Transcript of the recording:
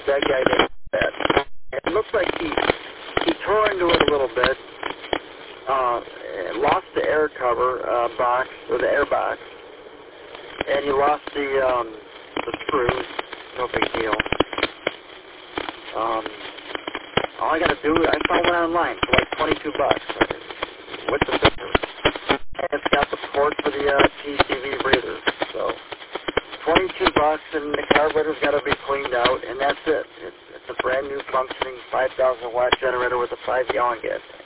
that guy named that. It looks like he tore into it a little bit, lost the air cover box, or the air box, and he lost the screws. No big deal. All I got to do, I found one online for like $22 with the filter. And it's got the port for the PCV breather. So $22, and the carburetor's got to be cleaned out, and that's it. It's a brand new functioning 5,000 watt generator with a 5-gallon gas tank.